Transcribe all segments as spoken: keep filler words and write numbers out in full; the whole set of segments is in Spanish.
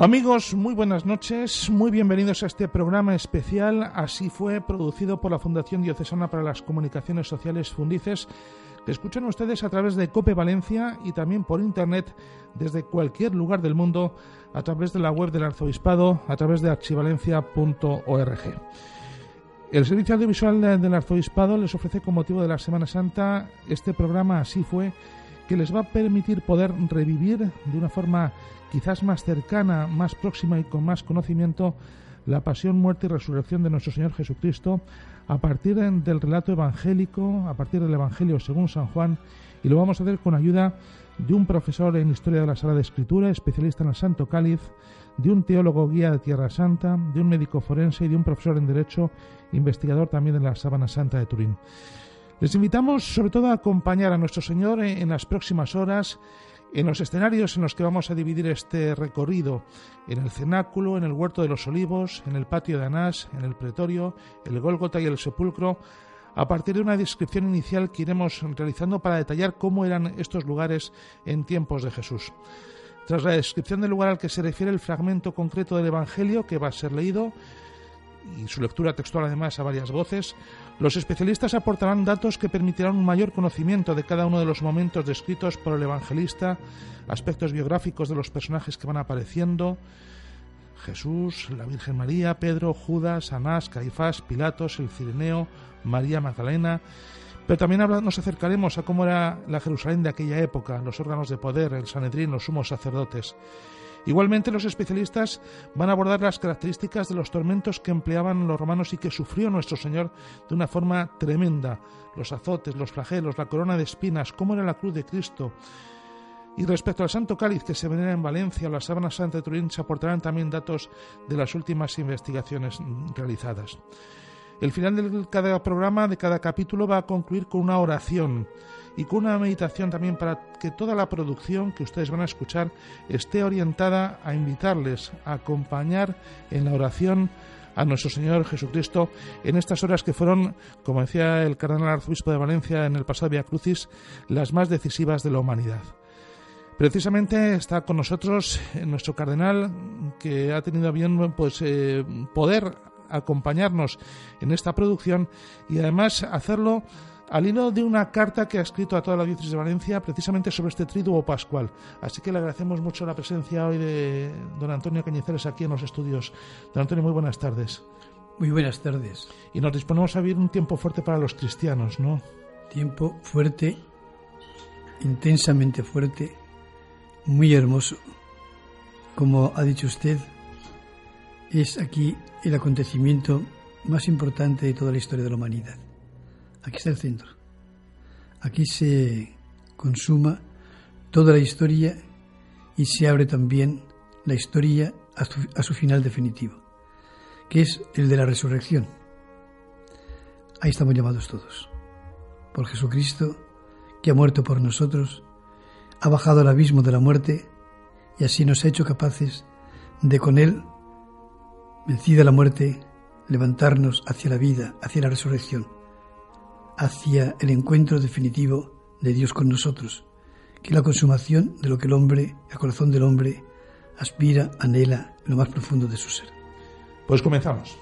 Amigos, muy buenas noches, muy bienvenidos a este programa especial. Así fue, producido por la Fundación Diocesana para las Comunicaciones Sociales Fundices, que escuchan ustedes a través de COPE Valencia y también por internet desde cualquier lugar del mundo a través de la web del Arzobispado, a través de archivalencia punto org. El Servicio Audiovisual del Arzobispado les ofrece, con motivo de la Semana Santa, este programa Así fue, que les va a permitir poder revivir de una forma quizás más cercana, más próxima y con más conocimiento la pasión, muerte y resurrección de nuestro Señor Jesucristo a partir del relato evangélico, a partir del Evangelio según San Juan, y lo vamos a hacer con ayuda de un profesor en Historia de la Sagrada Escritura, especialista en el Santo Cáliz, de un teólogo guía de Tierra Santa, de un médico forense y de un profesor en Derecho, investigador también de la Sábana Santa de Turín. Les invitamos sobre todo a acompañar a nuestro Señor en las próximas horas en los escenarios en los que vamos a dividir este recorrido, en el cenáculo, en el huerto de los olivos, en el patio de Anás, en el pretorio, el Gólgota y el sepulcro, a partir de una descripción inicial que iremos realizando para detallar cómo eran estos lugares en tiempos de Jesús. Tras la descripción del lugar al que se refiere el fragmento concreto del Evangelio que va a ser leído, y su lectura textual además a varias voces, los especialistas aportarán datos que permitirán un mayor conocimiento de cada uno de los momentos descritos por el evangelista, aspectos biográficos de los personajes que van apareciendo: Jesús, la Virgen María, Pedro, Judas, Anás, Caifás, Pilatos, el Cireneo, María Magdalena. Pero también nos acercaremos a cómo era la Jerusalén de aquella época, los órganos de poder, el Sanedrín, los sumos sacerdotes. Igualmente, los especialistas van a abordar las características de los tormentos que empleaban los romanos y que sufrió nuestro Señor de una forma tremenda: los azotes, los flagelos, la corona de espinas, cómo era la cruz de Cristo. Y respecto al Santo Cáliz que se venera en Valencia o la Sábana Santa de Turín, se aportarán también datos de las últimas investigaciones realizadas. El final de cada programa, de cada capítulo, va a concluir con una oración y con una meditación también, para que toda la producción que ustedes van a escuchar esté orientada a invitarles a acompañar en la oración a nuestro Señor Jesucristo en estas horas que fueron, como decía el cardenal arzobispo de Valencia en el pasado Via Crucis, las más decisivas de la humanidad. Precisamente está con nosotros nuestro cardenal, que ha tenido a bien pues, eh, poder acompañarnos en esta producción y además hacerlo al hilo de una carta que ha escrito a toda la diócesis de Valencia precisamente sobre este triduo pascual. Así que le agradecemos mucho la presencia hoy de don Antonio Cañizares aquí en los estudios. Don Antonio, muy buenas tardes. Muy buenas tardes. Y nos disponemos a vivir un tiempo fuerte para los cristianos, ¿no? Tiempo fuerte, intensamente fuerte, muy hermoso. Como ha dicho usted, es aquí el acontecimiento más importante de toda la historia de la humanidad. Aquí está el centro. Aquí se consuma toda la historia y se abre también la historia a su, a su final definitivo, que es el de la resurrección. Ahí estamos llamados todos. Por Jesucristo, que ha muerto por nosotros, ha bajado al abismo de la muerte y así nos ha hecho capaces de, con Él, vencida la muerte, levantarnos hacia la vida, hacia la resurrección, hacia el encuentro definitivo de Dios con nosotros, que es la consumación de lo que el hombre, el corazón del hombre, aspira, anhela en lo más profundo de su ser. Pues comenzamos.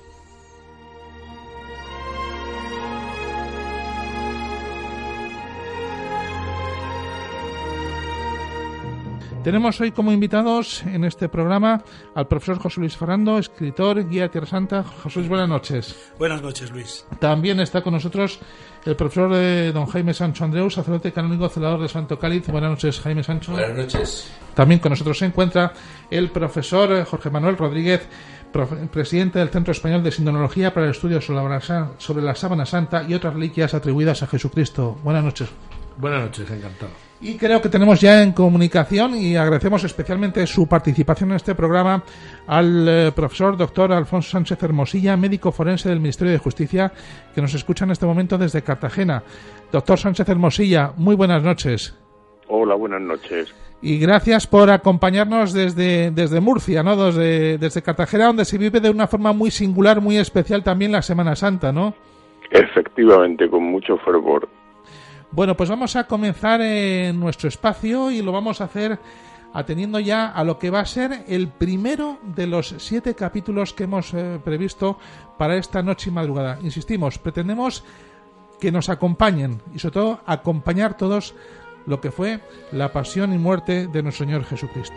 Tenemos hoy como invitados en este programa al profesor José Luis Ferrando, escritor, guía de Tierra Santa. José Luis, buenas noches. Buenas noches, Luis. También está con nosotros el profesor eh, don Jaime Sancho Andreu, sacerdote canónigo celador del Santo Cáliz. Buenas noches, Jaime Sancho. Buenas noches. También con nosotros se encuentra el profesor Jorge Manuel Rodríguez, presidente del Centro Español de Sindonología para el Estudio sobre la Sábana Santa y otras reliquias atribuidas a Jesucristo. Buenas noches. Buenas noches, encantado. Y creo que tenemos ya en comunicación, y agradecemos especialmente su participación en este programa, al eh, profesor doctor Alfonso Sánchez Hermosilla, médico forense del Ministerio de Justicia, que nos escucha en este momento desde Cartagena. Doctor Sánchez Hermosilla, muy buenas noches. Hola, buenas noches. Y gracias por acompañarnos desde, desde Murcia, ¿no? Desde, desde Cartagena, donde se vive de una forma muy singular, muy especial también la Semana Santa, ¿no? Efectivamente, con mucho fervor. Bueno, pues vamos a comenzar en nuestro espacio y lo vamos a hacer atendiendo ya a lo que va a ser el primero de los siete capítulos que hemos eh, previsto para esta noche y madrugada. Insistimos, pretendemos que nos acompañen y sobre todo acompañar todos lo que fue la pasión y muerte de nuestro Señor Jesucristo.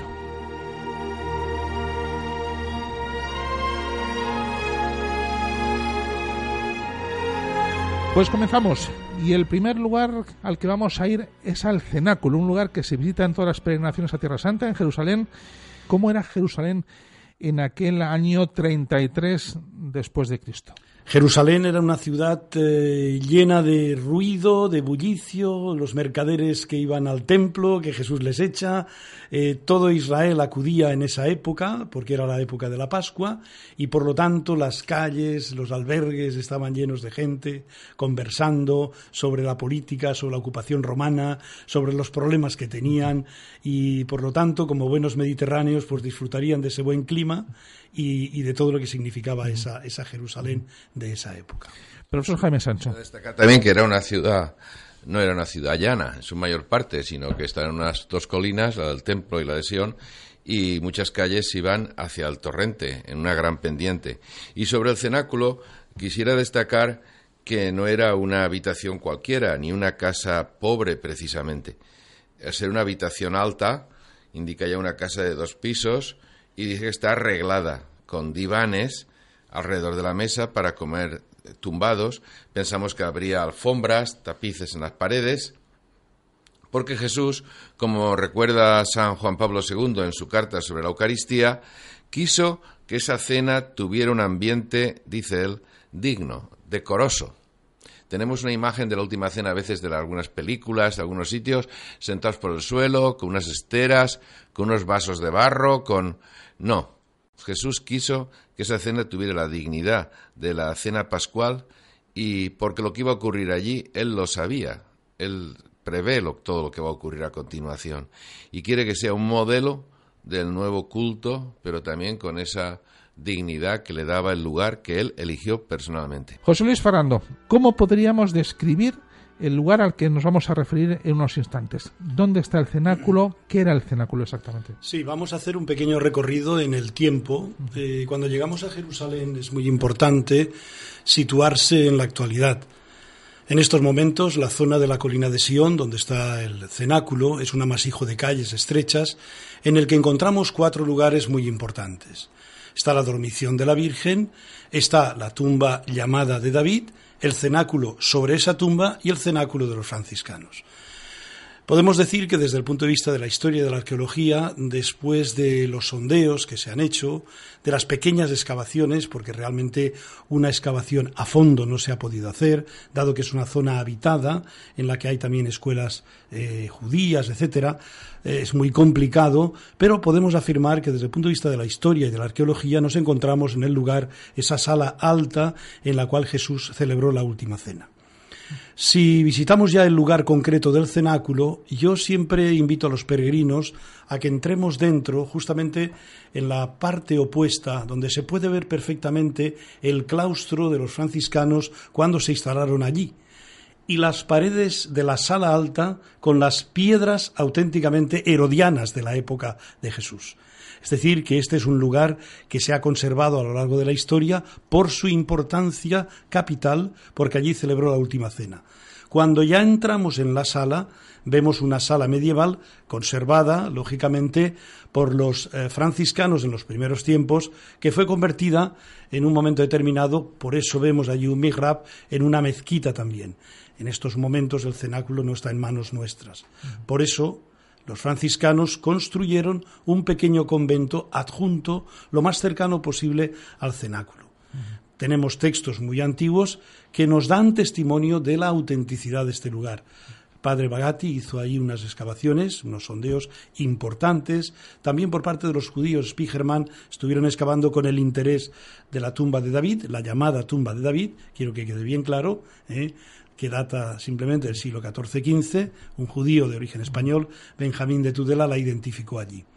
Pues comenzamos, y el primer lugar al que vamos a ir es al cenáculo, un lugar que se visita en todas las peregrinaciones a Tierra Santa, en Jerusalén. ¿Cómo era Jerusalén en aquel año treinta y tres después de Cristo? Jerusalén era una ciudad eh, llena de ruido, de bullicio, los mercaderes que iban al templo, que Jesús les echa, eh, todo Israel acudía en esa época, porque era la época de la Pascua, y por lo tanto las calles, los albergues estaban llenos de gente, conversando sobre la política, sobre la ocupación romana, sobre los problemas que tenían, y por lo tanto, como buenos mediterráneos, pues disfrutarían de ese buen clima, Y, y de todo lo que significaba esa, esa Jerusalén de esa época. Profesor Jaime Sancho. Destacar también que era una ciudad, no era una ciudad llana en su mayor parte, sino que estaba en unas dos colinas, la del Templo y la de Sion, y muchas calles iban hacia el torrente, en una gran pendiente. Y sobre el cenáculo quisiera destacar que no era una habitación cualquiera, ni una casa pobre precisamente. Al ser una habitación alta, indica ya una casa de dos pisos, y dice que está arreglada con divanes alrededor de la mesa para comer tumbados. Pensamos que habría alfombras, tapices en las paredes, porque Jesús, como recuerda San Juan Pablo segundo en su carta sobre la Eucaristía, quiso que esa cena tuviera un ambiente, dice él, digno, decoroso. Tenemos una imagen de la última cena a veces de algunas películas, de algunos sitios, sentados por el suelo, con unas esteras, con unos vasos de barro, con... No, Jesús quiso que esa cena tuviera la dignidad de la cena pascual, y porque lo que iba a ocurrir allí, Él lo sabía. Él prevé lo, todo lo que va a ocurrir a continuación. Y quiere que sea un modelo del nuevo culto, pero también con esa dignidad que le daba el lugar que Él eligió personalmente. José Luis Ferrando, ¿cómo podríamos describir el lugar al que nos vamos a referir en unos instantes? ¿Dónde está el cenáculo? ¿Qué era el cenáculo exactamente? Sí, vamos a hacer un pequeño recorrido en el tiempo. Eh, cuando llegamos a Jerusalén es muy importante situarse en la actualidad. En estos momentos, la zona de la colina de Sion, donde está el cenáculo, es un amasijo de calles estrechas en el que encontramos cuatro lugares muy importantes. Está la dormición de la Virgen, está la tumba llamada de David, el cenáculo sobre esa tumba y el cenáculo de los franciscanos. Podemos decir que desde el punto de vista de la historia de la arqueología, después de los sondeos que se han hecho, de las pequeñas excavaciones, porque realmente una excavación a fondo no se ha podido hacer, dado que es una zona habitada en la que hay también escuelas eh, judías, etcétera, eh, es muy complicado, pero podemos afirmar que desde el punto de vista de la historia y de la arqueología nos encontramos en el lugar, esa sala alta en la cual Jesús celebró la última cena. Si visitamos ya el lugar concreto del cenáculo, yo siempre invito a los peregrinos a que entremos dentro, justamente en la parte opuesta, donde se puede ver perfectamente el claustro de los franciscanos cuando se instalaron allí, y las paredes de la sala alta con las piedras auténticamente herodianas de la época de Jesús. Es decir, que este es un lugar que se ha conservado a lo largo de la historia por su importancia capital, porque allí celebró la última cena. Cuando ya entramos en la sala, vemos una sala medieval conservada, lógicamente, por los eh, franciscanos en los primeros tiempos, que fue convertida en un momento determinado, por eso vemos allí un mihrab, en una mezquita también. En estos momentos el cenáculo no está en manos nuestras. Por eso los franciscanos construyeron un pequeño convento adjunto lo más cercano posible al cenáculo. Uh-huh. Tenemos textos muy antiguos que nos dan testimonio de la autenticidad de este lugar. El padre Bagatti hizo ahí unas excavaciones, unos sondeos importantes. También por parte de los judíos, Spiegelman, estuvieron excavando con el interés de la tumba de David, la llamada tumba de David, quiero que quede bien claro, ¿eh? que data simplemente del siglo catorce quince, un judío de origen español, Benjamín de Tudela, la identificó allí.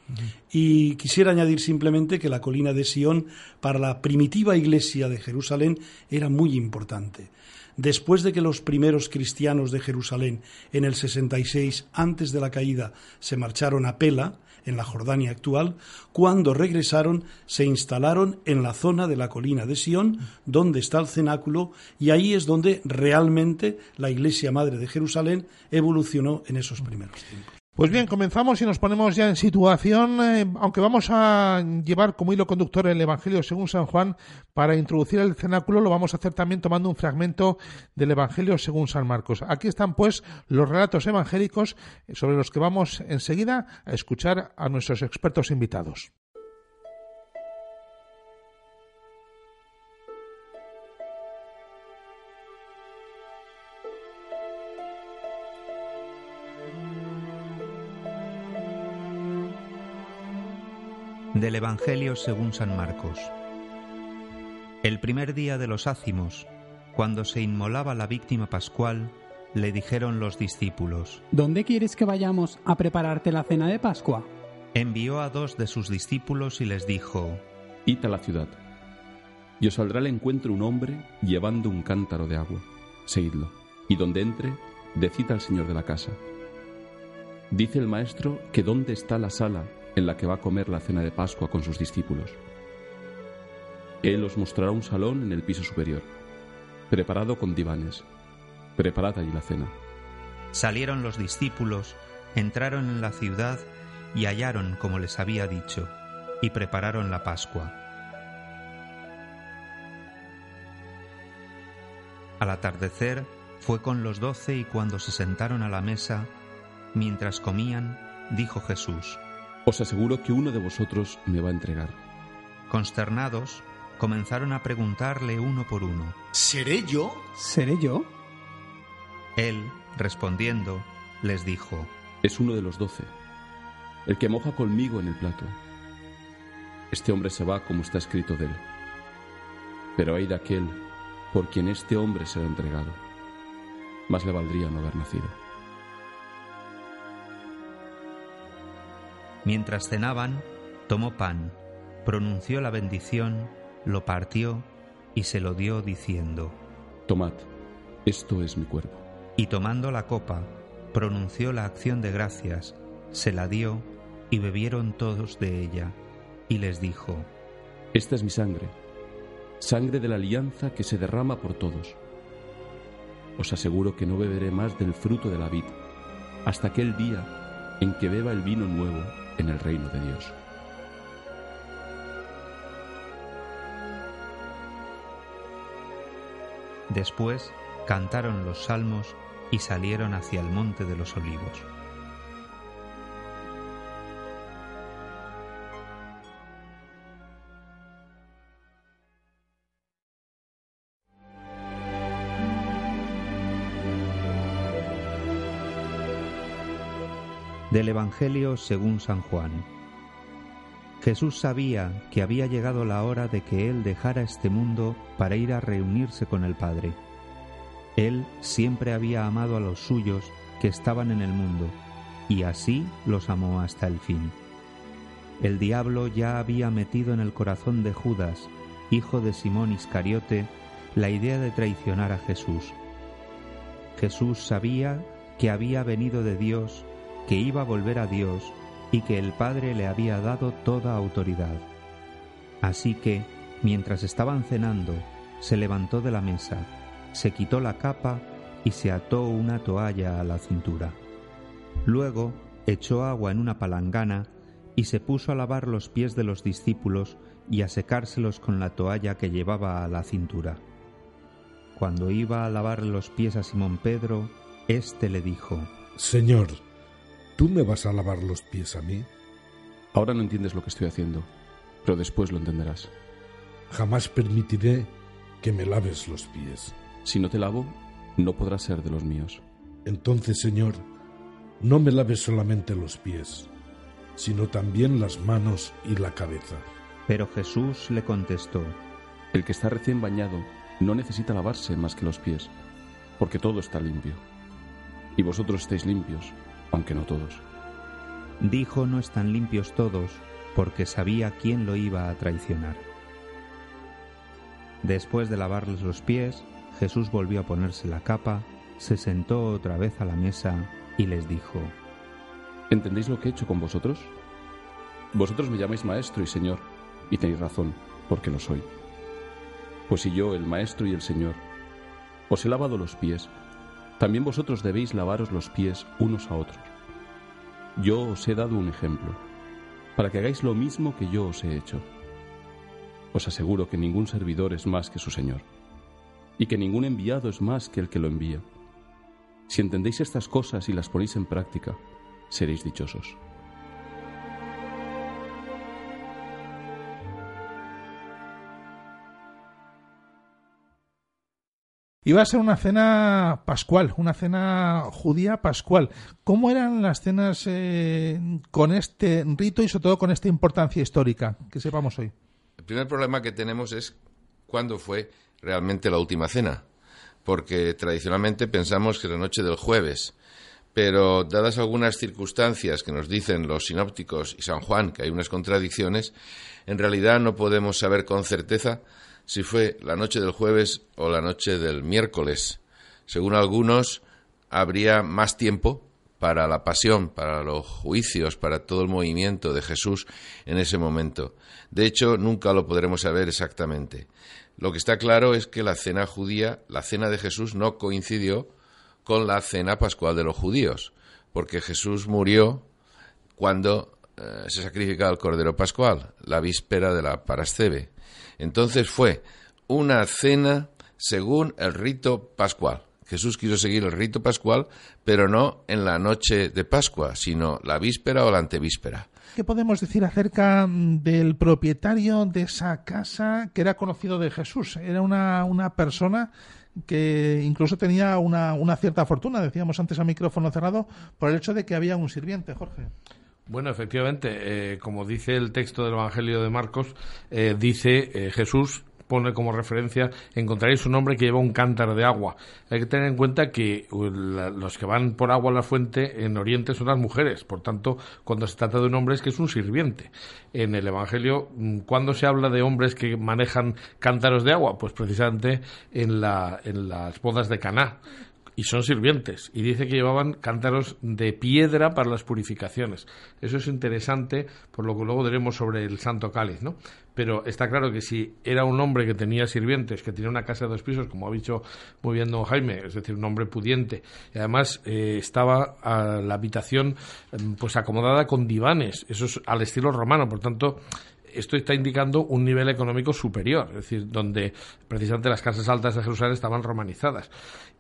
Y quisiera añadir simplemente que la colina de Sión para la primitiva iglesia de Jerusalén era muy importante. Después de que los primeros cristianos de Jerusalén en el sesenta y seis, antes de la caída, se marcharon a Pela, en la Jordania actual, cuando regresaron se instalaron en la zona de la colina de Sión, donde está el cenáculo, y ahí es donde realmente la Iglesia Madre de Jerusalén evolucionó en esos primeros tiempos. Pues bien, comenzamos y nos ponemos ya en situación, eh, aunque vamos a llevar como hilo conductor el Evangelio según San Juan. Para introducir el cenáculo lo vamos a hacer también tomando un fragmento del Evangelio según San Marcos. Aquí están pues los relatos evangélicos sobre los que vamos enseguida a escuchar a nuestros expertos invitados. Del Evangelio según San Marcos. El primer día de los ácimos, cuando se inmolaba la víctima pascual, le dijeron los discípulos: ¿Dónde quieres que vayamos a prepararte la cena de Pascua? Envió a dos de sus discípulos y les dijo: Id a la ciudad, y os saldrá al encuentro un hombre llevando un cántaro de agua. Seguidlo, y donde entre, decid al señor de la casa: dice el maestro que dónde está la sala en la que va a comer la cena de Pascua con sus discípulos. Él os mostrará un salón en el piso superior, preparado con divanes. Preparad allí la cena. Salieron los discípulos, entraron en la ciudad y hallaron como les había dicho, y prepararon la Pascua. Al atardecer fue con los doce y cuando se sentaron a la mesa, mientras comían, dijo Jesús: Os aseguro que uno de vosotros me va a entregar. Consternados, comenzaron a preguntarle uno por uno: ¿Seré yo? ¿Seré yo? Él, respondiendo, les dijo: Es uno de los doce, el que moja conmigo en el plato. Este hombre se va como está escrito de él. Pero hay de aquel por quien este hombre será entregado. Más le valdría no haber nacido. Mientras cenaban, tomó pan, pronunció la bendición, lo partió y se lo dio diciendo: Tomad, esto es mi cuerpo. Y tomando la copa, pronunció la acción de gracias, se la dio y bebieron todos de ella. Y les dijo: Esta es mi sangre, sangre de la alianza que se derrama por todos. Os aseguro que no beberé más del fruto de la vid, hasta aquel día en que beba el vino nuevo en el reino de Dios. Después cantaron los salmos y salieron hacia el monte de los olivos. Del Evangelio según San Juan. Jesús sabía que había llegado la hora de que Él dejara este mundo para ir a reunirse con el Padre. Él siempre había amado a los suyos que estaban en el mundo, y así los amó hasta el fin. El diablo ya había metido en el corazón de Judas, hijo de Simón Iscariote, la idea de traicionar a Jesús. Jesús sabía que había venido de Dios, que iba a volver a Dios y que el Padre le había dado toda autoridad. Así que, mientras estaban cenando, se levantó de la mesa, se quitó la capa y se ató una toalla a la cintura. Luego echó agua en una palangana y se puso a lavar los pies de los discípulos y a secárselos con la toalla que llevaba a la cintura. Cuando iba a lavar los pies a Simón Pedro, éste le dijo: Señor, ¿tú me vas a lavar los pies a mí? Ahora no entiendes lo que estoy haciendo, pero después lo entenderás. Jamás permitiré que me laves los pies. Si no te lavo, no podrás ser de los míos. Entonces, Señor, no me laves solamente los pies, sino también las manos y la cabeza. Pero Jesús le contestó: El que está recién bañado no necesita lavarse más que los pies, porque todo está limpio. Y vosotros estáis limpios, aunque no todos. dijo: no están limpios todos, porque sabía quién lo iba a traicionar. Después de lavarles los pies, Jesús volvió a ponerse la capa, se sentó otra vez a la mesa y les dijo: ¿entendéis lo que he hecho con vosotros? Vosotros me llamáis maestro y señor, y tenéis razón, porque lo soy. Pues si yo, el maestro y el señor, os he lavado los pies, también vosotros debéis lavaros los pies unos a otros. Yo os he dado un ejemplo, para que hagáis lo mismo que yo os he hecho. Os aseguro que ningún servidor es más que su señor, y que ningún enviado es más que el que lo envía. Si entendéis estas cosas y las ponéis en práctica, seréis dichosos. Iba a ser una cena pascual, una cena judía pascual. ¿Cómo eran las cenas eh, con este rito y sobre todo con esta importancia histórica que sepamos hoy? El primer problema que tenemos es cuándo fue realmente la última cena, porque tradicionalmente pensamos que la noche del jueves, pero dadas algunas circunstancias que nos dicen los sinópticos y San Juan, que hay unas contradicciones, en realidad no podemos saber con certeza si fue la noche del jueves o la noche del miércoles. Según algunos, habría más tiempo para la pasión, para los juicios, para todo el movimiento de Jesús en ese momento. De hecho, nunca lo podremos saber exactamente. Lo que está claro es que la cena judía, la cena de Jesús, no coincidió con la cena pascual de los judíos, porque Jesús murió cuando eh, se sacrificaba el Cordero Pascual, la víspera de la Parasceve. Entonces fue una cena según el rito pascual. Jesús quiso seguir el rito pascual, pero no en la noche de Pascua, sino la víspera o la antevíspera. ¿Qué podemos decir acerca del propietario de esa casa que era conocido de Jesús? Era una, una persona que incluso tenía una, una cierta fortuna, decíamos antes a micrófono cerrado, por el hecho de que había un sirviente, Jorge. Bueno, efectivamente, eh, como dice el texto del Evangelio de Marcos, eh, dice eh, Jesús, pone como referencia, encontraréis un hombre que lleva un cántaro de agua. Hay que tener en cuenta que uh, la, los que van por agua a la fuente en Oriente son las mujeres, por tanto, cuando se trata de un hombre es que es un sirviente. En el Evangelio, ¿cuándo se habla de hombres que manejan cántaros de agua? Pues precisamente en, la, en las bodas de Caná. Y son sirvientes, y dice que llevaban cántaros de piedra para las purificaciones. Eso es interesante, por lo que luego diremos sobre el Santo Cáliz, ¿no? Pero está claro que si era un hombre que tenía sirvientes, que tenía una casa de dos pisos, como ha dicho muy bien don Jaime, es decir, un hombre pudiente, y además eh, estaba a la habitación pues acomodada con divanes, eso es al estilo romano, por tanto, esto está indicando un nivel económico superior, es decir, donde precisamente las casas altas de Jerusalén estaban romanizadas.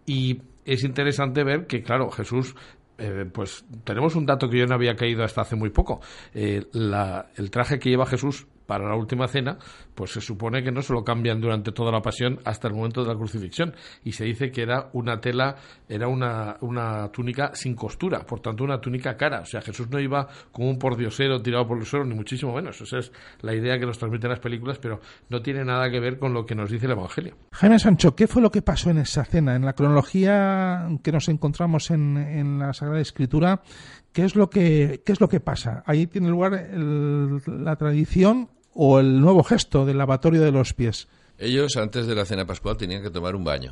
Y es interesante ver que, claro, Jesús, eh, pues tenemos un dato que yo no había caído hasta hace muy poco. Eh, la, el traje que lleva Jesús para la última cena, pues se supone que no se lo cambian durante toda la pasión hasta el momento de la crucifixión. Y se dice que era una tela, era una, una túnica sin costura, por tanto una túnica cara. O sea, Jesús no iba como un pordiosero tirado por el suelo, ni muchísimo menos. Esa es la idea que nos transmiten las películas, pero no tiene nada que ver con lo que nos dice el Evangelio. Jaime Sancho, ¿qué fue lo que pasó en esa cena? En la cronología que nos encontramos en, en la Sagrada Escritura, ¿qué es lo que, qué es lo que pasa? Ahí tiene lugar el, la tradición o el nuevo gesto del lavatorio de los pies. Ellos, antes de la cena pascual, tenían que tomar un baño.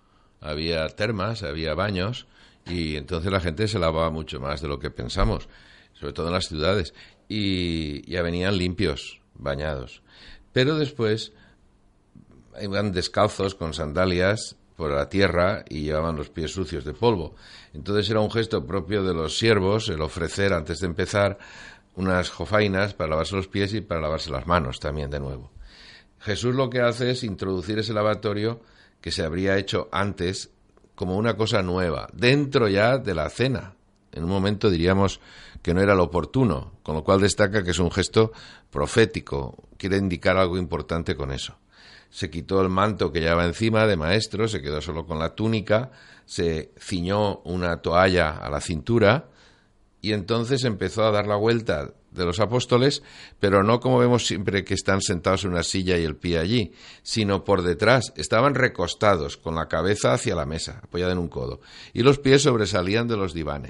Había termas, había baños, y entonces la gente se lavaba mucho más de lo que pensamos, sobre todo en las ciudades, y ya venían limpios, bañados. Pero después iban descalzos, con sandalias, por la tierra, y llevaban los pies sucios de polvo. Entonces era un gesto propio de los siervos, el ofrecer, antes de empezar, unas jofainas para lavarse los pies y para lavarse las manos también de nuevo. Jesús lo que hace es introducir ese lavatorio que se habría hecho antes como una cosa nueva, dentro ya de la cena. En un momento diríamos que no era lo oportuno, con lo cual destaca que es un gesto profético, quiere indicar algo importante con eso. Se quitó el manto que llevaba encima de maestro, se quedó solo con la túnica, se ciñó una toalla a la cintura, y entonces empezó a dar la vuelta de los apóstoles, pero no como vemos siempre que están sentados en una silla y el pie allí, sino por detrás. Estaban recostados, con la cabeza hacia la mesa, apoyada en un codo, y los pies sobresalían de los divanes.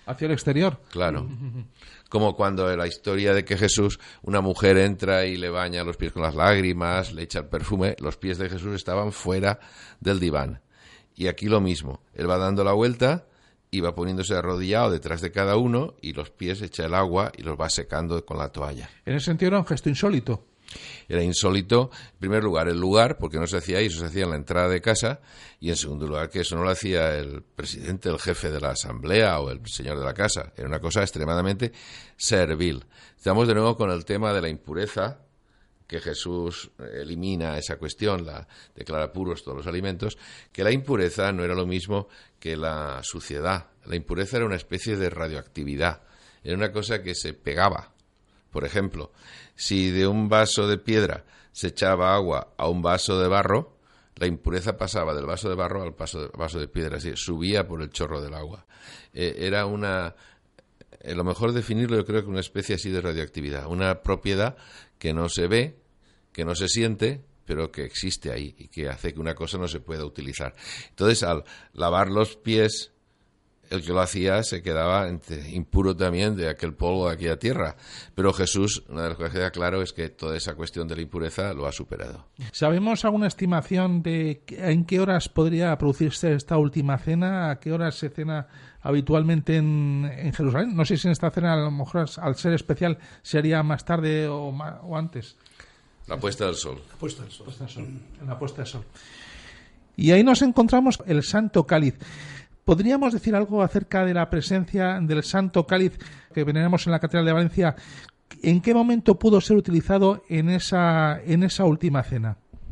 Hacia el exterior. Claro. Como cuando en la historia de que Jesús, una mujer entra y le baña los pies con las lágrimas, le echa el perfume, los pies de Jesús estaban fuera del diván. Y aquí lo mismo, él va dando la vuelta y va poniéndose arrodillado detrás de cada uno y los pies echa el agua y los va secando con la toalla. En ese sentido era un gesto insólito. Era insólito, en primer lugar, el lugar, porque no se hacía ahí, eso se hacía en la entrada de casa, y en segundo lugar, que eso no lo hacía el presidente, el jefe de la asamblea o el señor de la casa. Era una cosa extremadamente servil. Estamos de nuevo con el tema de la impureza, que Jesús elimina esa cuestión, la declara puros todos los alimentos, que la impureza no era lo mismo que la suciedad. La impureza era una especie de radioactividad, era una cosa que se pegaba. Por ejemplo, si de un vaso de piedra se echaba agua a un vaso de barro, la impureza pasaba del vaso de barro al vaso de, vaso de piedra, así, subía por el chorro del agua. Eh, era una, eh, lo mejor definirlo yo creo que una especie así de radioactividad, una propiedad que no se ve, que no se siente, pero que existe ahí y que hace que una cosa no se pueda utilizar. Entonces, al lavar los pies, el que lo hacía se quedaba impuro también de aquel polvo de aquella tierra. Pero Jesús, una de las cosas que queda claro es que toda esa cuestión de la impureza lo ha superado. ¿Sabemos alguna estimación de en qué horas podría producirse esta última cena? ¿A qué horas se cena habitualmente en, en Jerusalén? No sé si en esta cena, a lo mejor al ser especial, sería más tarde o, más, o antes. La puesta del sol. La puesta del sol. Puesta del sol. En la puesta del sol. Y ahí nos encontramos el Santo Cáliz. ¿Podríamos decir algo acerca de la presencia del Santo Cáliz que veneramos en la Catedral de Valencia? ¿En qué momento pudo ser utilizado en esa, en esa última cena?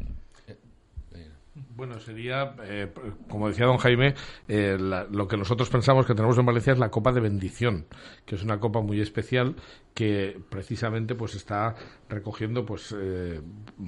Bueno, sería, eh, como decía don Jaime, eh, la, lo que nosotros pensamos que tenemos en Valencia es la copa de bendición, que es una copa muy especial que precisamente pues está recogiendo, pues eh,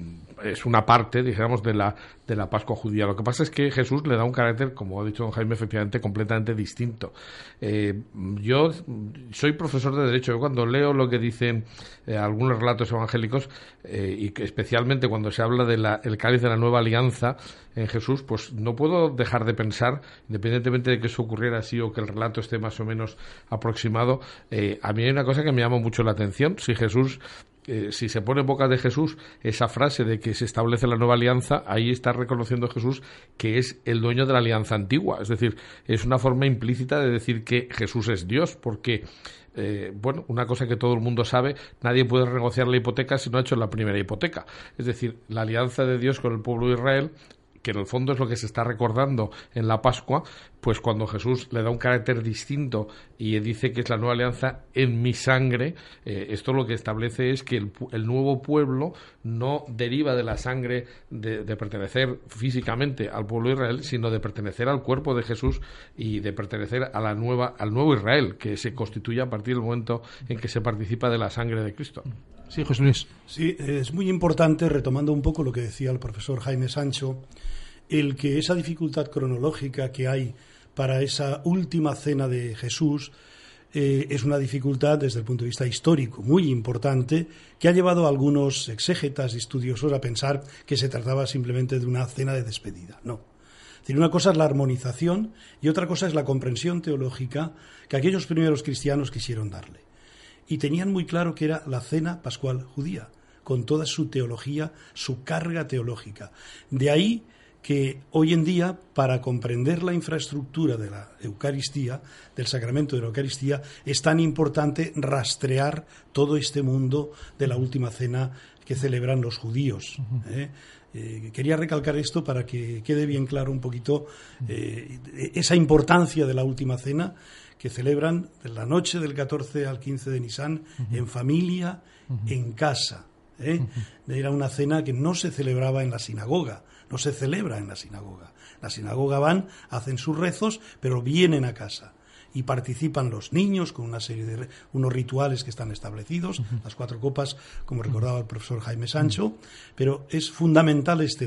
es una parte, digamos, de la de la Pascua judía. Lo que pasa es que Jesús le da un carácter, como ha dicho don Jaime, efectivamente completamente distinto. Eh, yo soy profesor de Derecho. Yo cuando leo lo que dicen eh, algunos relatos evangélicos, eh, y que especialmente cuando se habla del el cáliz de la nueva alianza en Jesús, pues no puedo dejar de pensar, independientemente de que eso ocurriera así o que el relato esté más o menos aproximado, eh, a mí hay una cosa que me llama mucho la atención. Si Jesús, eh, si se pone en boca de Jesús esa frase de que se establece la nueva alianza, ahí está reconociendo Jesús que es el dueño de la alianza antigua. Es decir, es una forma implícita de decir que Jesús es Dios, porque Eh, bueno, una cosa que todo el mundo sabe, nadie puede renegociar la hipoteca si no ha hecho la primera hipoteca. Es decir, la alianza de Dios con el pueblo de Israel, que en el fondo es lo que se está recordando en la Pascua, pues cuando Jesús le da un carácter distinto y dice que es la nueva alianza en mi sangre, eh, esto lo que establece es que el, el nuevo pueblo no deriva de la sangre de, de pertenecer físicamente al pueblo de Israel, sino de pertenecer al cuerpo de Jesús y de pertenecer a la nueva, al nuevo Israel, que se constituye a partir del momento en que se participa de la sangre de Cristo. Sí, José Luis. Sí, es muy importante, retomando un poco lo que decía el profesor Jaime Sancho, el que esa dificultad cronológica que hay para esa última cena de Jesús eh, es una dificultad desde el punto de vista histórico muy importante, que ha llevado a algunos exégetas y estudiosos a pensar que se trataba simplemente de una cena de despedida. No. Es decir, una cosa es la armonización y otra cosa es la comprensión teológica que aquellos primeros cristianos quisieron darle. Y tenían muy claro que era la cena pascual judía, con toda su teología, su carga teológica. De ahí que hoy en día, para comprender la infraestructura de la Eucaristía, del sacramento de la Eucaristía, es tan importante rastrear todo este mundo de la última cena que celebran los judíos. ¿eh? Eh, quería recalcar esto para que quede bien claro un poquito eh, esa importancia de la última cena que celebran de la noche del catorce al quince de Nisan, uh-huh. en familia, uh-huh. en casa. ¿eh? Uh-huh. Era una cena que no se celebraba en la sinagoga, no se celebra en la sinagoga. La sinagoga van, hacen sus rezos, pero vienen a casa. Y participan los niños con una serie de unos rituales que están establecidos, uh-huh. las cuatro copas, como recordaba el profesor Jaime Sancho, uh-huh. pero es fundamental este dato.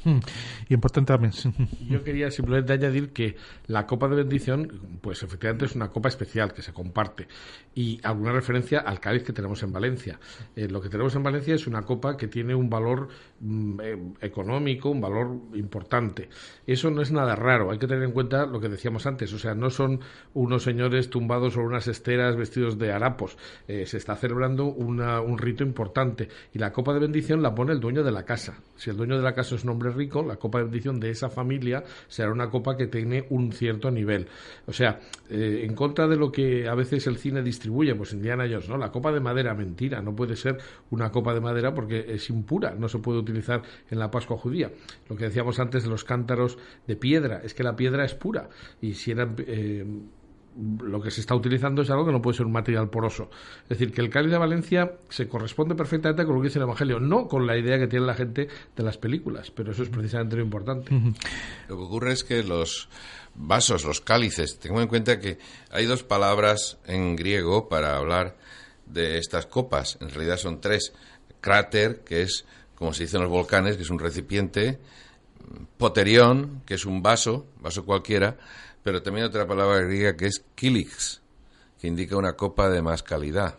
Importante también. Yo quería simplemente añadir que la copa de bendición, pues efectivamente es una copa especial que se comparte, y alguna referencia al cáliz que tenemos en Valencia. Eh, lo que tenemos en Valencia es una copa que tiene un valor mm, eh, económico, un valor importante. Eso no es nada raro, hay que tener en cuenta lo que decíamos antes, o sea, no son unos señores tumbados sobre unas esteras vestidos de harapos, eh, se está celebrando una, un rito importante, y la copa de bendición la pone el dueño de la casa. Si el dueño de la casa es un hombre rico, la copa de bendición de esa familia será una copa que tiene un cierto nivel. O sea, eh, en contra de lo que a veces el cine distribuye, pues Indiana Jones, ¿no? La copa de madera, mentira, no puede ser una copa de madera porque es impura, no se puede utilizar en la Pascua judía. Lo que decíamos antes de los cántaros de piedra, es que la piedra es pura, y si eran... Eh, lo que se está utilizando es algo que no puede ser un material poroso. Es decir, que el cáliz de Valencia se corresponde perfectamente con lo que dice el Evangelio, no con la idea que tiene la gente de las películas, pero eso es precisamente lo importante. Uh-huh. Lo que ocurre es que los vasos, los cálices, tengo en cuenta que hay dos palabras en griego para hablar de estas copas, en realidad son tres. Cráter, que es, como se dice en los volcanes, que es un recipiente; poterión, que es un vaso, vaso cualquiera, pero también otra palabra griega que es kilix, que indica una copa de más calidad.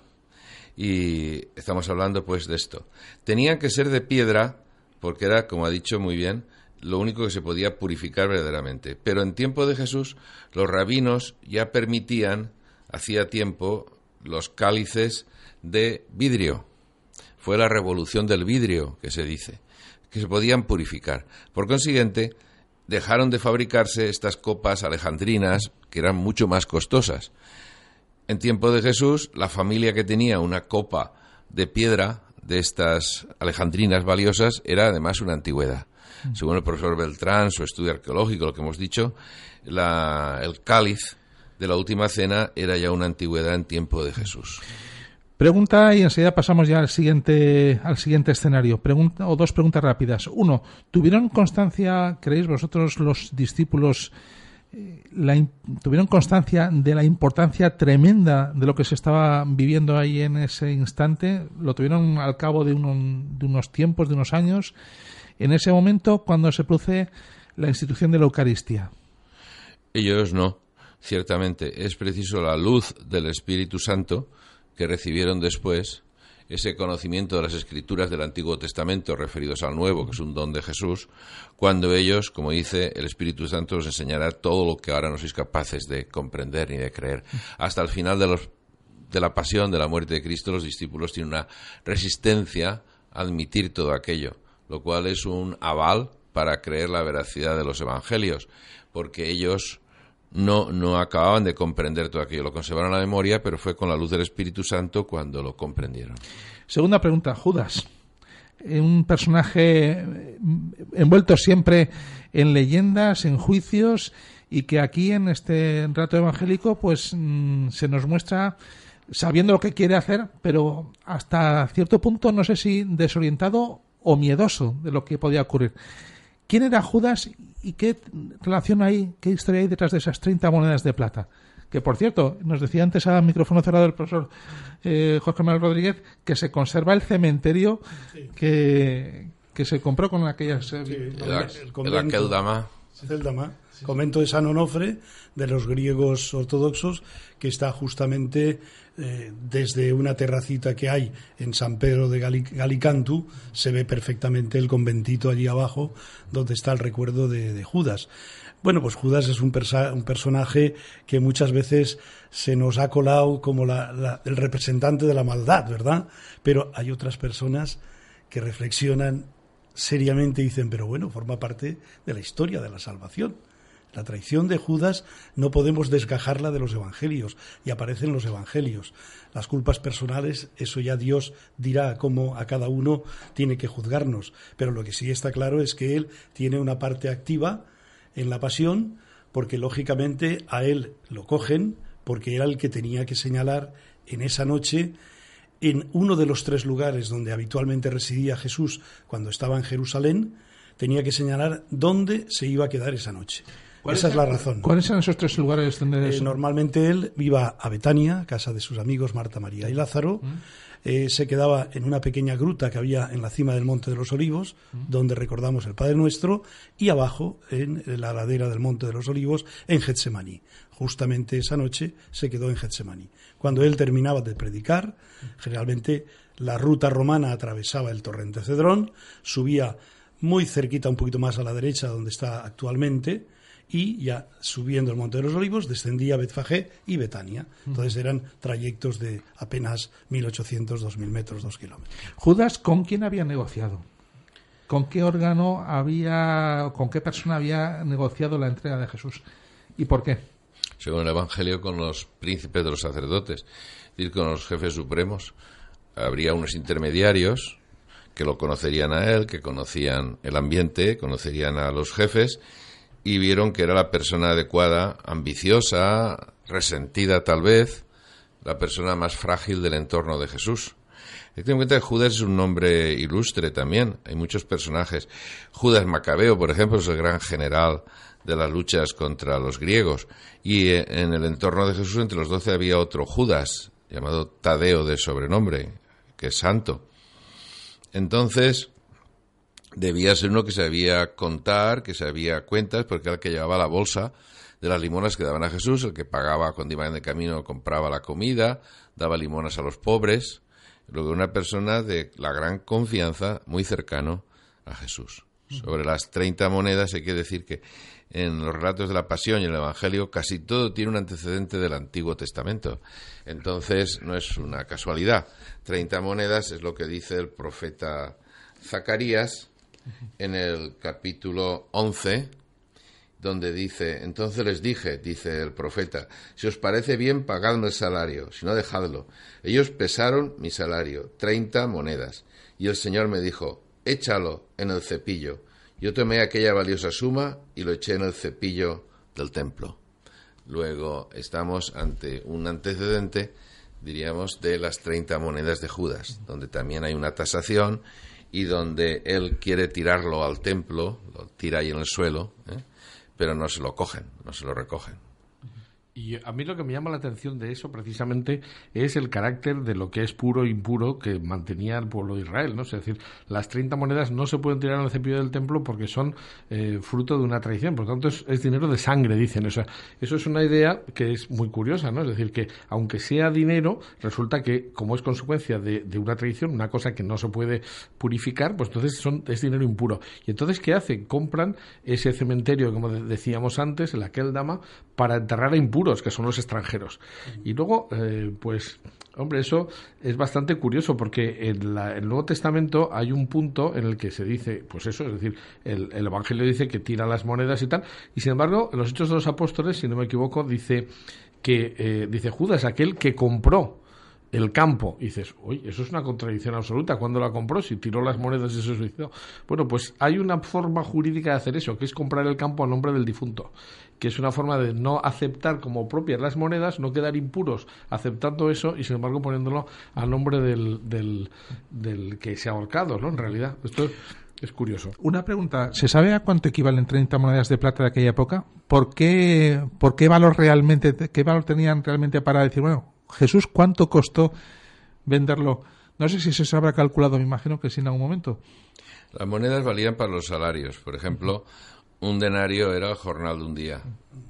Y estamos hablando pues de esto. Tenían que ser de piedra, porque era, como ha dicho muy bien, lo único que se podía purificar verdaderamente. Pero en tiempo de Jesús, los rabinos ya permitían, hacía tiempo, los cálices de vidrio. Fue la revolución del vidrio, que se dice, que se podían purificar. Por consiguiente, dejaron de fabricarse estas copas alejandrinas, que eran mucho más costosas. En tiempo de Jesús, la familia que tenía una copa de piedra de estas alejandrinas valiosas era además una antigüedad. Mm. Según el profesor Beltrán, su estudio arqueológico, lo que hemos dicho, la, el cáliz de la última cena era ya una antigüedad en tiempo de Jesús. Pregunta, y enseguida pasamos ya al siguiente al siguiente escenario. Pregunta, o dos preguntas rápidas. Uno, ¿tuvieron constancia, creéis vosotros, los discípulos, eh, la, tuvieron constancia de la importancia tremenda de lo que se estaba viviendo ahí en ese instante? ¿Lo tuvieron al cabo de, uno, de unos tiempos, de unos años, en ese momento cuando se produce la institución de la Eucaristía? Ellos no, ciertamente. Es preciso la luz del Espíritu Santo que recibieron después, ese conocimiento de las Escrituras del Antiguo Testamento referidos al Nuevo, que es un don de Jesús, cuando ellos, como dice, el Espíritu Santo os enseñará todo lo que ahora no sois capaces de comprender ni de creer. Hasta el final de, los, de la pasión, de la muerte de Cristo, los discípulos tienen una resistencia a admitir todo aquello, lo cual es un aval para creer la veracidad de los Evangelios, porque ellos No, no acababan de comprender todo aquello, lo conservaron en la memoria, pero fue con la luz del Espíritu Santo cuando lo comprendieron. Segunda pregunta, Judas, un personaje envuelto siempre en leyendas, en juicios, y que aquí en este rato evangélico pues mmm, se nos muestra sabiendo lo que quiere hacer, pero hasta cierto punto no sé si desorientado o miedoso de lo que podía ocurrir. ¿Quién era Judas y qué relación hay, qué historia hay detrás de esas treinta monedas de plata? Que, por cierto, nos decía antes a micrófono cerrado el profesor eh, Jorge Manuel Rodríguez que se conserva el cementerio sí. que, que se compró con aquellas... Eh, sí, el, el, convento, el Akeldama. Akeldama, sí. Convento de San Onofre, de los griegos ortodoxos, que está justamente eh, desde una terracita que hay en San Pedro de Gali- Galicantu, se ve perfectamente el conventito allí abajo, donde está el recuerdo de, de Judas. Bueno, pues Judas es un, persa- un personaje que muchas veces se nos ha colado como la, la, el representante de la maldad, ¿verdad? Pero hay otras personas que reflexionan seriamente y dicen, pero bueno, forma parte de la historia de la salvación. La traición de Judas no podemos desgajarla de los evangelios, y aparece en los evangelios. Las culpas personales, eso ya Dios dirá cómo a cada uno tiene que juzgarnos, pero lo que sí está claro es que él tiene una parte activa en la pasión, porque lógicamente a él lo cogen, porque era el que tenía que señalar en esa noche, en uno de los tres lugares donde habitualmente residía Jesús cuando estaba en Jerusalén, tenía que señalar dónde se iba a quedar esa noche. Esa es la razón. ¿Cuáles eran esos tres lugares donde eh, normalmente él iba a Betania, casa de sus amigos Marta, María y Lázaro? ¿Mm? Eh, se quedaba en una pequeña gruta que había en la cima del Monte de los Olivos, ¿Mm? donde recordamos el Padre Nuestro, y abajo, en la ladera del Monte de los Olivos, en Getsemaní. Justamente esa noche se quedó en Getsemaní. Cuando él terminaba de predicar, generalmente la ruta romana atravesaba el torrente Cedrón, subía muy cerquita, un poquito más a la derecha, donde está actualmente, y ya subiendo el Monte de los Olivos descendía a Betfagé y Betania. Entonces eran trayectos de apenas mil ochocientos, dos mil metros, dos kilómetros. ¿Judas con quién había negociado? ¿Con qué órgano había, con qué persona había negociado la entrega de Jesús? ¿Y por qué? Según el Evangelio, con los príncipes de los sacerdotes, es decir, con los jefes supremos. Habría unos intermediarios que lo conocerían a él, que conocían el ambiente, conocerían a los jefes, y vieron que era la persona adecuada, ambiciosa, resentida tal vez, la persona más frágil del entorno de Jesús. Hay que tener en cuenta que Judas es un nombre ilustre también, hay muchos personajes. Judas Macabeo, por ejemplo, es el gran general de las luchas contra los griegos, y en el entorno de Jesús, entre los doce, había otro Judas, llamado Tadeo de sobrenombre, que es santo. Entonces, debía ser uno que sabía contar, que sabía cuentas, porque era el que llevaba la bolsa de las limonas que daban a Jesús, el que pagaba cuando iban de camino, compraba la comida, daba limonas a los pobres. Luego, una persona de la gran confianza, muy cercano a Jesús. Sobre las treinta monedas, hay que decir que en los relatos de la Pasión y el Evangelio casi todo tiene un antecedente del Antiguo Testamento. Entonces, no es una casualidad. treinta monedas es lo que dice el profeta Zacarías en el capítulo once, donde dice: entonces les dije, dice el profeta, si os parece bien, pagadme el salario, si no, dejadlo. Ellos pesaron mi salario, treinta monedas, y el Señor me dijo: échalo en el cepillo. Yo tomé aquella valiosa suma y lo eché en el cepillo del templo. Luego estamos ante un antecedente, diríamos, de las treinta monedas de Judas, donde también hay una tasación y donde él quiere tirarlo al templo, lo tira ahí en el suelo, ¿eh? Pero no se lo cogen, no se lo recogen. Y a mí lo que me llama la atención de eso precisamente es el carácter de lo que es puro e impuro que mantenía el pueblo de Israel, ¿no? Es decir, las treinta monedas no se pueden tirar en el cepillo del templo porque son eh, fruto de una traición, por lo tanto es, es dinero de sangre, dicen. O sea, eso es una idea que es muy curiosa, ¿no? Es decir, que aunque sea dinero, resulta que como es consecuencia de, de una traición, una cosa que no se puede purificar, pues entonces son, es dinero impuro. Y entonces, ¿qué hacen? Compran ese cementerio, como de, decíamos antes, el Akeldama, para enterrar a impuros, que son los extranjeros. Y luego, eh, pues, hombre, eso es bastante curioso, porque en la, el Nuevo Testamento hay un punto en el que se dice, pues eso, es decir, el, el Evangelio dice que tira las monedas y tal, y sin embargo, en los Hechos de los Apóstoles, si no me equivoco, dice que, eh, dice Judas, aquel que compró el campo. Y dices, oye, eso es una contradicción absoluta. ¿Cuándo la compró? Si tiró las monedas y se suicidó. Bueno, pues hay una forma jurídica de hacer eso, que es comprar el campo a nombre del difunto, que es una forma de no aceptar como propias las monedas, no quedar impuros aceptando eso y sin embargo poniéndolo a nombre del, del, del que se ha ahorcado, ¿no? En realidad, esto es, es curioso. Una pregunta, ¿se sabe a cuánto equivalen treinta monedas de plata de aquella época? ¿Por qué, por qué valor realmente, qué valor tenían realmente para decir, bueno, Jesús, ¿cuánto costó venderlo? No sé si se habrá calculado, me imagino que sí en algún momento. Las monedas valían para los salarios. Por ejemplo, un denario era el jornal de un día.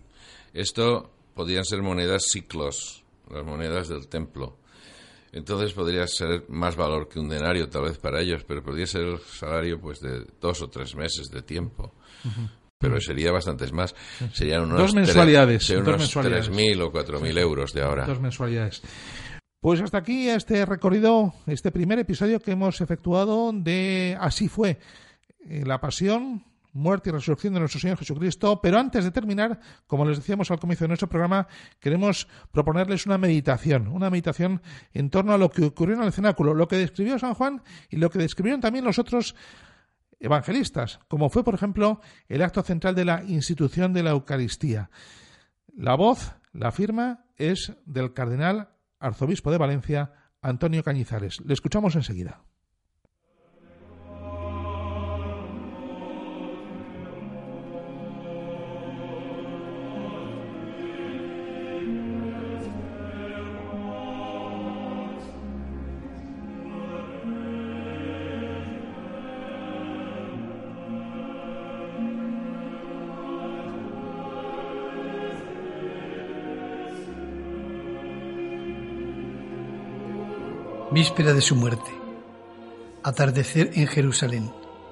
Esto podían ser monedas ciclos, las monedas del templo. Entonces podría ser más valor que un denario tal vez para ellos, pero podría ser el salario pues de dos o tres meses de tiempo. Uh-huh. Pero sería bastantes más. Serían unos dos mensualidades. Serían unos tres mil o cuatro mil euros de ahora. Dos mensualidades. Pues hasta aquí este recorrido, este primer episodio que hemos efectuado de Así fue, la pasión, muerte y resurrección de nuestro Señor Jesucristo. Pero antes de terminar, como les decíamos al comienzo de nuestro programa, queremos proponerles una meditación, una meditación en torno a lo que ocurrió en el cenáculo, lo que describió San Juan y lo que describieron también los otros evangelistas, como fue, por ejemplo, el acto central de la institución de la Eucaristía. La voz, la firma, es del cardenal arzobispo de Valencia, Antonio Cañizares. Le escuchamos enseguida. Víspera de su muerte. Atardecer en Jerusalén.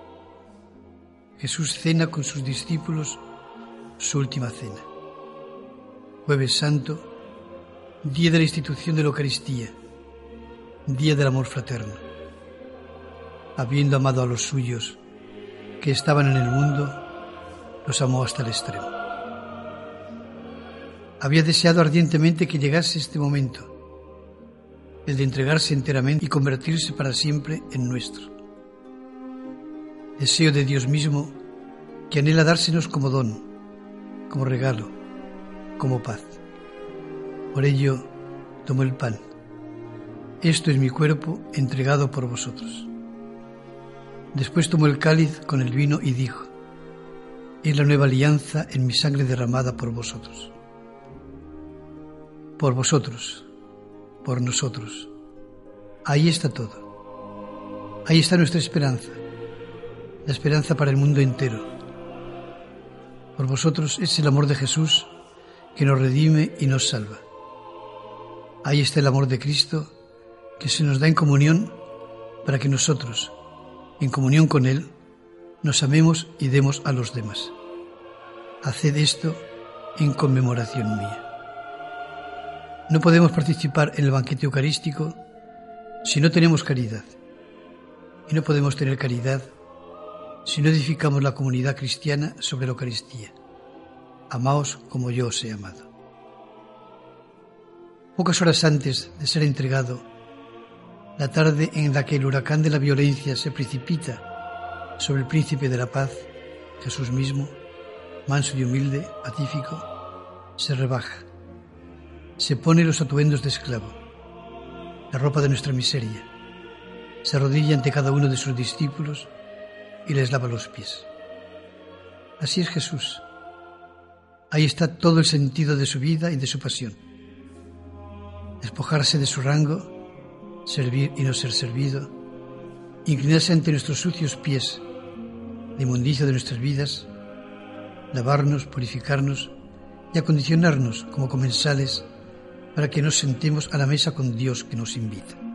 Jesús cena con sus discípulos su última cena. Jueves Santo, día de la institución de la Eucaristía, día del amor fraterno. Habiendo amado a los suyos que estaban en el mundo, los amó hasta el extremo. Había deseado ardientemente que llegase este momento, el de entregarse enteramente y convertirse para siempre en nuestro. Deseo de Dios mismo que anhela dársenos como don, como regalo, como paz. Por ello, tomó el pan. Esto es mi cuerpo entregado por vosotros. Después tomó el cáliz con el vino y dijo: es la nueva alianza en mi sangre derramada por vosotros. Por vosotros, por nosotros. Ahí está todo. Ahí está nuestra esperanza, la esperanza para el mundo entero. Por vosotros es el amor de Jesús que nos redime y nos salva. Ahí está el amor de Cristo que se nos da en comunión para que nosotros, en comunión con Él, nos amemos y demos a los demás. Haced esto en conmemoración mía. No podemos participar en el banquete eucarístico si no tenemos caridad. Y no podemos tener caridad si no edificamos la comunidad cristiana sobre la Eucaristía. Amaos como yo os he amado. Pocas horas antes de ser entregado, la tarde en la que el huracán de la violencia se precipita sobre el príncipe de la paz, Jesús mismo, manso y humilde, pacífico, se rebaja. Se pone los atuendos de esclavo, la ropa de nuestra miseria, se arrodilla ante cada uno de sus discípulos y les lava los pies. Así es Jesús. Ahí está todo el sentido de su vida y de su pasión. Despojarse de su rango, servir y no ser servido, inclinarse ante nuestros sucios pies, la inmundicia de nuestras vidas, lavarnos, purificarnos y acondicionarnos como comensales para que nos sentemos a la mesa con Dios que nos invita.